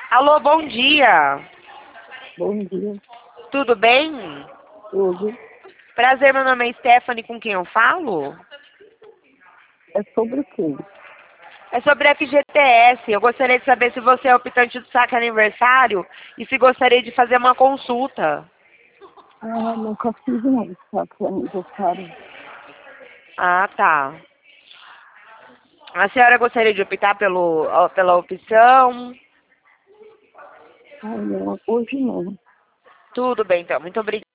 Alô, bom dia. Bom dia. Tudo bem? Tudo. Prazer, meu nome é Stephanie, com quem eu falo? É sobre o quê? É sobre FGTS. Eu gostaria de saber se você é optante do saque aniversário e se gostaria de fazer uma consulta. Ah, nunca fiz não, sabe, aniversário. Ah, tá. A senhora gostaria de optar pela opção? Ah, não, hoje não. Tudo bem, então. Muito obrigada.